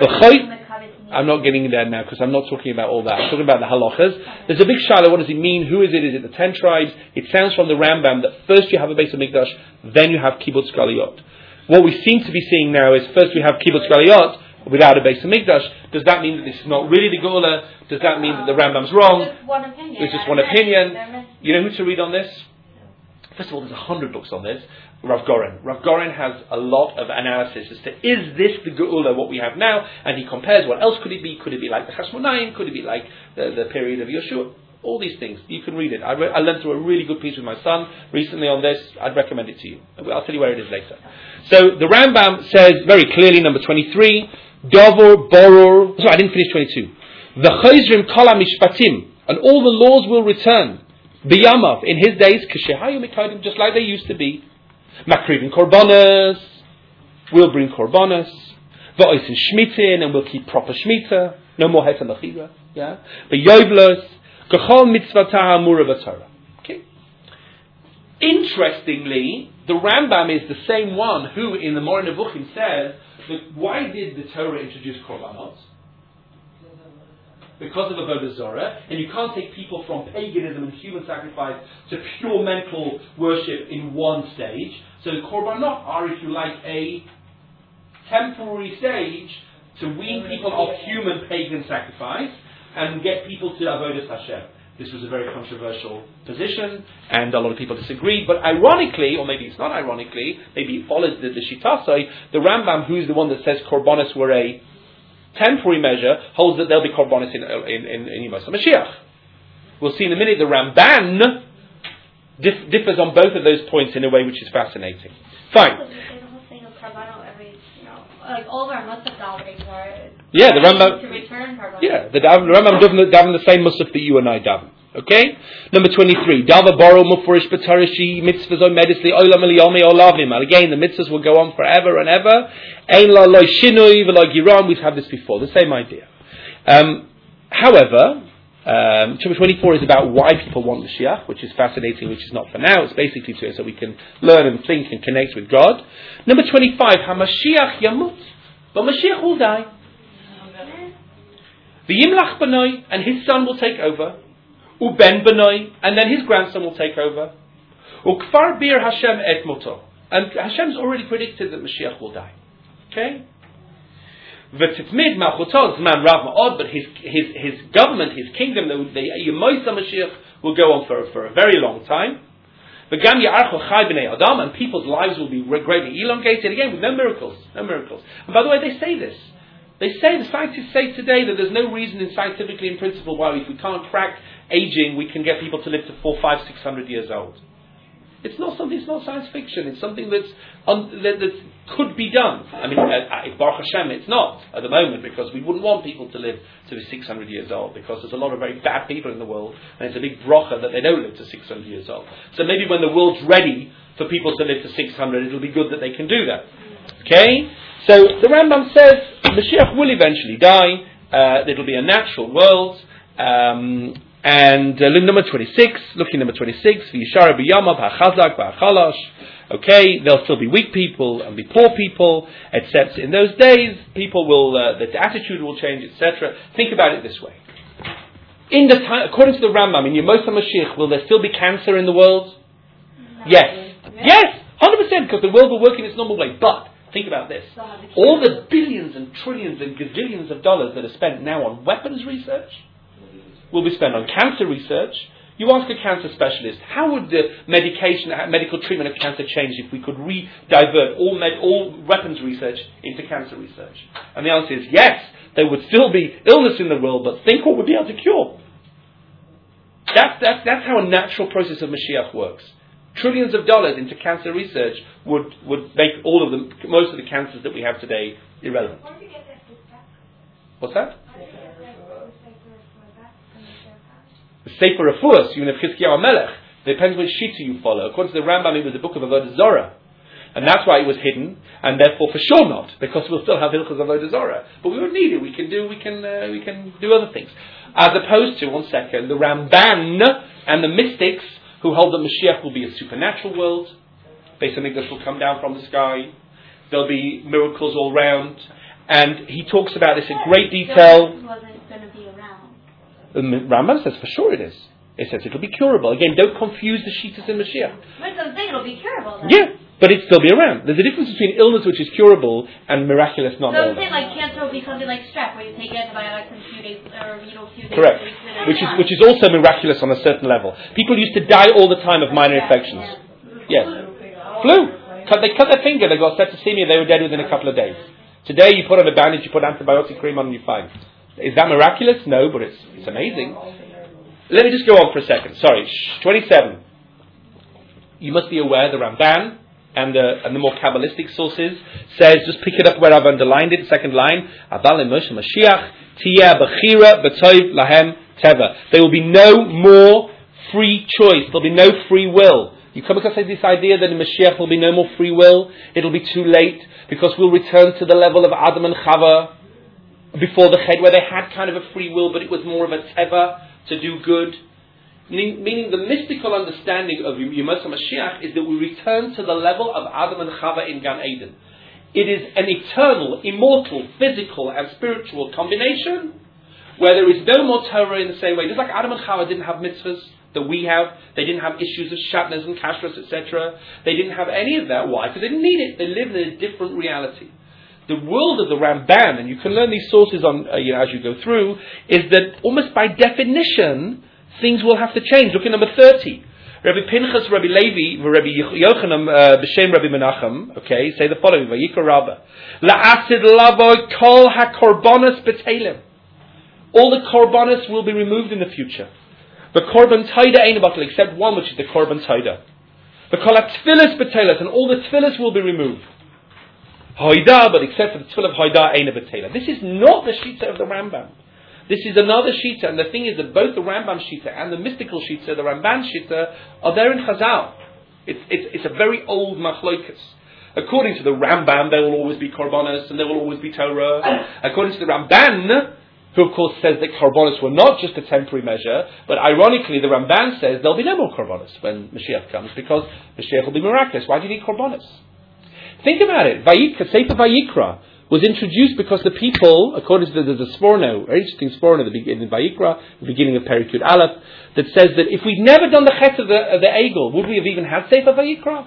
I'm not getting there now because I'm not talking about all that. I'm talking about the halachas. There's a big shiloh. What does it mean? Who is it? Is it the 10 tribes? It sounds from the Rambam that first you have a Beis HaMikdash, then you have Kibbutz Galuyot. What we seem to be seeing now is first we have Kibbutz Galuyot without a Beis HaMikdash. Does that mean that this is not really the Geula? Does that mean that the Rambam's wrong? Just one opinion. It's just one opinion. You know who to read on this? First of all, there's 100 books on this. Rav Goren. Rav Goren has a lot of analysis as to, is this the Geula, what we have now? And he compares, what else could it be? Could it be like the Chashmonaim? Could it be like the period of Yeshua? All these things. You can read it. I learned through a really good piece with my son recently on this. I'd recommend it to you. I'll tell you where it is later. So the Rambam says very clearly, number 23, Dovor, Boror, sorry, I didn't finish 22. The Chayzrim Kala Mishpatim, and all the laws will return. Biyamav, in his days, Kishehayu Mikaidim, just like they used to be. Makrivin Korbanos, we'll bring Korbanos. Va'oisin Shmitin, and we'll keep proper Shmita. No more Heter Lachira. Yeah? V'yovlos, Kachol Mitzvata Amura V'Torah. Okay. Interestingly, the Rambam is the same one who, in the Moreh Nevuchim, says that why did the Torah introduce Korbanos? Because of Avodah Zorah, and you can't take people from paganism and human sacrifice to pure mental worship in one stage. So the Korbanot are, if you like, a temporary stage to wean people off human pagan sacrifice and get people to Avodas Hashem. This was a very controversial position, and a lot of people disagreed. But ironically, or maybe it's not ironically, maybe it follows the Shitasai, the Rambam, who's the one that says Korbanos were a temporary measure, holds that there'll be Korbanos in Yemos HaMashiach. We'll see in a minute the Ramban differs on both of those points in a way which is fascinating. Fine. Like all of our Musaf gatherings are. Yeah, the Rambam. To return Korbanos. Yeah, the Rambam daven the same Musaf that you and I daven. Okay? Number 23. Dava Boro Mufurish Batarishi Mitzvahs Omedisli Olam Eliyome Olavim. And again, the mitzvahs will go on forever and ever. Ein la loy shinui v'lo giram. We've had this before. The same idea. However, chapter 24 is about why people want Mashiach, which is fascinating, which is not for now. It's basically so we can learn and think and connect with God. Number 25. HaMashiach Yamut. But Mashiach will die. V'yimlach Banoi, and his son will take over. Uben Benoi, and then his grandson will take over. Ukfar bir Hashem et moto, and Hashem's already predicted that Mashiach will die. Okay. V'titmid malchuto zman rav ma'od, but his government, his kingdom, the Yemos HaMashiach will go on for a very long time. V'gam ya'archo chai b'nei adam, and people's lives will be greatly elongated again with no miracles. And by the way, they say this. The scientists say today that there's no reason scientifically in principle why if we can't crack aging, we can get people to live to 400, 500, 600 years old. It's not science fiction. It's something that could be done. I mean, Baruch Hashem, it's not at the moment, because we wouldn't want people to live to be 600 years old, because there's a lot of very bad people in the world, and it's a big bracha that they don't live to 600 years old. So maybe when the world's ready for people to live to 600, it'll be good that they can do that. Okay? So the Rambam says Mashiach will eventually die. It'll be a natural world. And number 26, looking number 26, V'yishara b'yamav ha'chazak v'ha'chalash. Okay, there'll still be weak people and be poor people, except in those days, people will, the attitude will change, etc. Think about it this way. In the time, according to the Rambam, in Yemos HaMashiach, will there still be cancer in the world? Yes. Yes! 100%, because the world will work in its normal way. But, think about this. All the billions and trillions and gazillions of dollars that are spent now on weapons research will be spent on cancer research. You ask a cancer specialist, how would the medical treatment of cancer change if we could divert all weapons research into cancer research? And the answer is yes, there would still be illness in the world, but think what we'd be able to cure. That's how a natural process of Mashiach works. Trillions of dollars into cancer research would make most of the cancers that we have today irrelevant. What's that? The Sefer Refuos, even if Chizkiyahu Melech, depends which Shita you follow. According to the Rambam, it was a book of Avodah Zorah. And that's why it was hidden, and therefore for sure not, because we'll still have Hilchos Avodah Zorah. But we don't need it. We can do other things. As opposed to, one second, the Ramban and the mystics who hold that Mashiach will be a supernatural world. Beis Hamikdash will come down from the sky. There'll be miracles all round. And he talks about this in great detail. It wasn't going to be around. The Rambam says for sure it is. It says it'll be curable. Again, don't confuse the Shitas and Mashiach. But I'm saying it'll be curable then. Yeah, but it'll still be around. There's a difference between illness which is curable and miraculous not So I'm illness. saying like cancer will be something like strep, where you take antibiotics in a few days, or a few days. Correct. Weeks, and Which is also miraculous on a certain level. People used to die all the time of minor infections. Yes. Flu. They cut their finger, they got septicemia, they were dead within a couple of days. Today you put on a bandage, you put antibiotic cream on and you're fine. Is that miraculous? No, but it's amazing. Let me just go on for a second. Sorry. 27. You must be aware the Ramban and the more Kabbalistic sources says, just pick it up where I've underlined it, second line, Aval Moshe Mashiach, Tiyah Bechira B'Toiv Lahem Teva. There will be no more free choice. There'll be no free will. You come across this idea that in Mashiach will be no more free will. It'll be too late because we'll return to the level of Adam and Chava before the Ched, where they had kind of a free will, but it was more of a Teva to do good. Meaning the mystical understanding of Yemos HaMashiach is that we return to the level of Adam and Chava in Gan Eden. It is an eternal, immortal, physical and spiritual combination where there is no more Torah in the same way. Just like Adam and Chava didn't have mitzvahs that we have, they didn't have issues of shatnez and kashrus, etc. They didn't have any of that. Why? Because they didn't need it. They lived in a different reality. The world of the Ramban, and you can learn these sources on as you go through, is that almost by definition, things will have to change. Look at number 30. Rabbi Pinchas, Rabbi Levi, Rabbi Yochanan, B'Shem Rabbi Menachem, okay, say the following, Vayikra Rabbah, La'asid lavoy kol ha-korbanos b'telim. All the korbanos will be removed in the future. The korban taida ain't bottle, except one, which is the korban taida. The kol ha-tfilis b'telis, and all the tfilis will be removed. Hoida, but except for the tfil of Hoida ain't b'teila. This is not the shita of the Rambam. This is another shita, and the thing is that both the Rambam shita and the mystical shita, the Ramban shita, are there in Chazal. It's a very old machlokas. According to the Rambam, there will always be korbanos and there will always be Torah. According to the Ramban, who of course says that korbanos were not just a temporary measure, but ironically the Ramban says there'll be no more korbanos when Mashiach comes, because Mashiach will be miraculous. Why do you need korbanos? Think about it. Sefer Vayikra was introduced because the people, according to the Sforno, very interesting Sforno, in Vayikra, the beginning of Perikut Aleph, that says that if we'd never done the chet of the Egel, would we have even had Sefer Vayikra?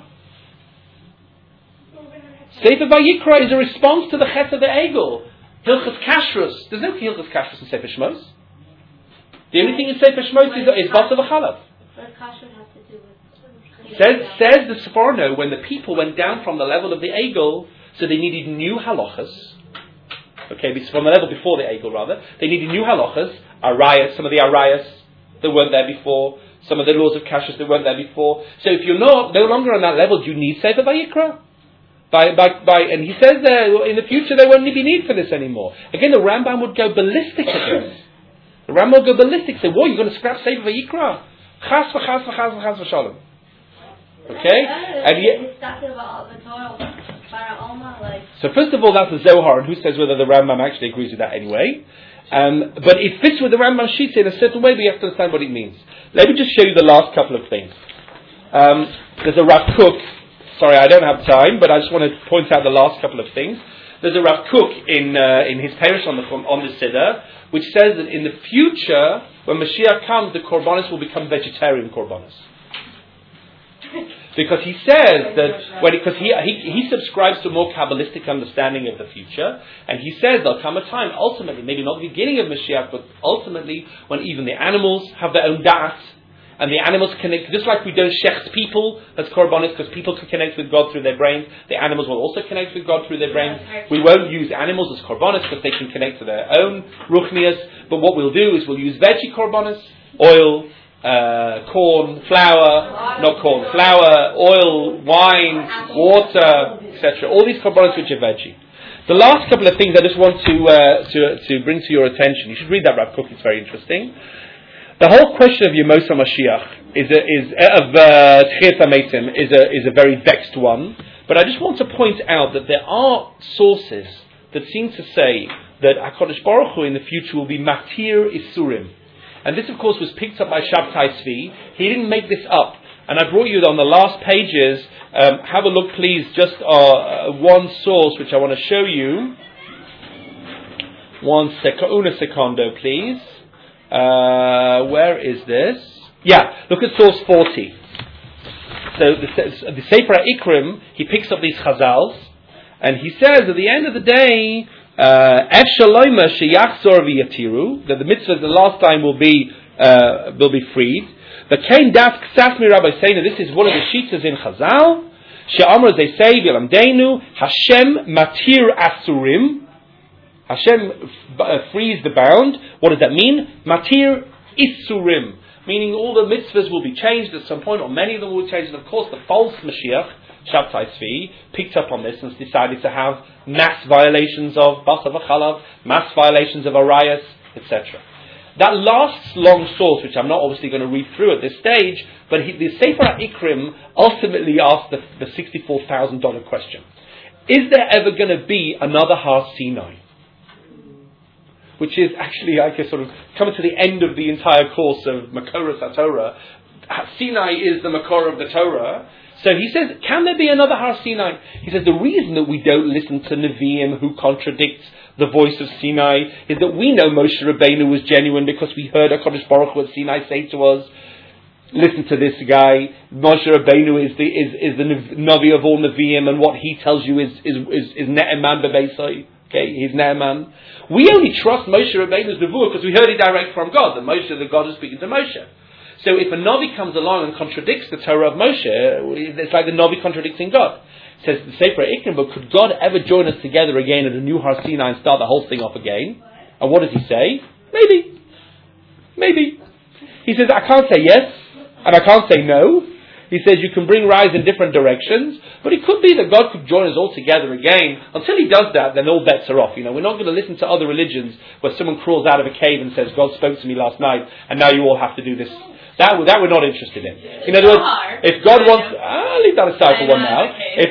Sefer Vayikra is a response to the chet of the Egel. Hilchas Kashrus. There's no Hilchas Kashrus in Sefer Shmos. The only thing in Sefer Shmos is Basar v'Chalav. What kashrut has to do with? Says the Sforno, when the people went down from the level of the Egel, so they needed new halachas. Okay, from the level before the Egel, rather. They needed new halachas, arayas, some of the arayas that weren't there before, some of the laws of kashrus that weren't there before. So if you're no longer on that level, do you need Sefer Vayikra? And he says there, in the future there won't be need for this anymore. Again, the Rambam would go ballistic at this. The Rambam would go ballistic, say, whoa, you're going to scrap Sefer Vayikra? Chas v'chas v'chas v'chas v'shalom. Okay? And yet, so first of all, that's the Zohar, and who says whether the Rambam actually agrees with that anyway. But it fits with the Rambam Shita in a certain way, but you have to understand what it means. Let me just show you the last couple of things. There's a Rav Kook. Sorry, I don't have time, but I just want to point out the last couple of things. There's a Rav Kook in his parish on the Siddur, which says that in the future, when Mashiach comes, the korbanos will become vegetarian korbanos. Because he says that because he subscribes to a more Kabbalistic understanding of the future, and he says there'll come a time, ultimately, maybe not the beginning of Mashiach, but ultimately when even the animals have their own da'at, and the animals connect, just like we don't shecht people as korbanos, because people can connect with God through their brains, the animals will also connect with God through their brains. We won't use animals as korbanos because they can connect to their own ruchnias, but what we'll do is we'll use veggie korbanos, oil, corn, flour, oil, wine, water, etc. All these korbanos which are veggie. The last couple of things I just want to bring to your attention. You should read that Rav Kook, it's very interesting. The whole question of Yemos HaMashiach is a very vexed one. But I just want to point out that there are sources that seem to say that HaKadosh Baruch Hu in the future will be Matir Isurim. And this, of course, was picked up by Shabtai Tzvi. He didn't make this up. And I brought you on the last pages. Have a look, please, just one source which I want to show you. Una secondo, please. Where is this? Yeah, look at source 40. So the Sefer HaIkrim, he picks up these chazals, and he says at the end of the day, that the mitzvah the last time will be freed. The Kain Daf Ksafmi Rabbi saying that this is one of the shitas in Chazal. She'amar, they say, V'lamdeinu Hashem Matir Asurim. Hashem frees the bound. What does that mean? Matir Isurim. Meaning all the mitzvahs will be changed at some point, or many of them will be changed. And of course, the false Mashiach, Shabtai Tzvi, picked up on this and decided to have mass violations of Basar v'Chalav, mass violations of Arayas, etc. That last long source, which I'm not obviously going to read through at this stage, but the Sefer HaIkrim ultimately asked the $64,000 question. Is there ever going to be another Har Sinai? Which is actually, I guess, sort of coming to the end of the entire course of Makoros HaTorah. Sinai is the Makor of the Torah. So he says, can there be another Har Sinai? He says, the reason that we don't listen to Nevi'im who contradicts the voice of Sinai is that we know Moshe Rabbeinu was genuine because we heard HaKadosh Baruch Hu at Sinai say to us, listen to this guy, Moshe Rabbeinu is the Navi of all Nevi'im, and what he tells you is Ne'eman B'Beisai. Okay, he's Naaman. We only trust Moshe Rabbeinu's nevuah because we heard it direct from God, that Moshe, the God, is speaking to Moshe. So if a Navi comes along and contradicts the Torah of Moshe, it's like the Navi contradicting God. It says the Sefer HaIkrim, but could God ever join us together again at a new Har Sinai and start the whole thing off again? And what does he say? Maybe. Maybe. He says, I can't say yes, and I can't say no. He says you can bring rise in different directions, but it could be that God could join us all together again. Until he does that, then all bets are off. We're not going to listen to other religions where someone crawls out of a cave and says, God spoke to me last night, and now you all have to do this. That we're not interested in. In other words, if God wants, I'll leave that aside for one now.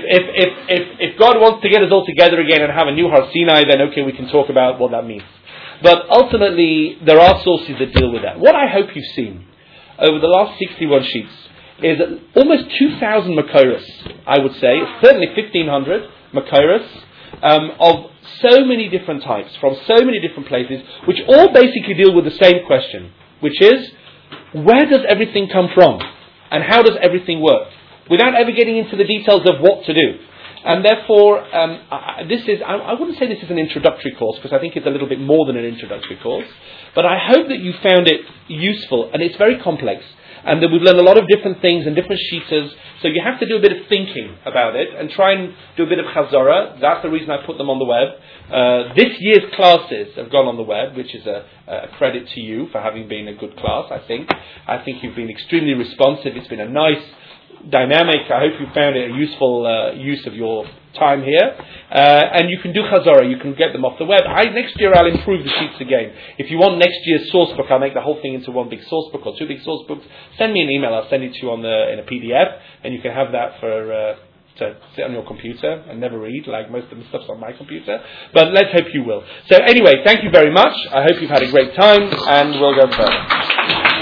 If God wants to get us all together again and have a new Har Sinai, then okay, we can talk about what that means. But ultimately, there are sources that deal with that. What I hope you've seen over the last 61 sheets is almost 2,000 Makoros, I would say, certainly 1,500 Makoros, of so many different types, from so many different places, which all basically deal with the same question, which is, where does everything come from? And how does everything work? Without ever getting into the details of what to do. And therefore, I wouldn't say this is an introductory course, because I think it's a little bit more than an introductory course, but I hope that you found it useful, and it's very complex. And that we've learned a lot of different things and different shitas, so you have to do a bit of thinking about it and try and do a bit of chazorah. That's the reason I put them on the web. This year's classes have gone on the web, which is a credit to you for having been a good class, I think. I think you've been extremely responsive. It's been a nice dynamic. I hope you found it a useful use of your time here. And you can do chazorah. You can get them off the web. Next year I'll improve the sheets again. If you want next year's source book, I'll make the whole thing into one big source book or two big source books. Send me an email. I'll send it to you in a PDF, and you can have that to sit on your computer and never read, like most of the stuff's on my computer. But let's hope you will. So anyway, thank you very much. I hope you've had a great time, and we'll go further.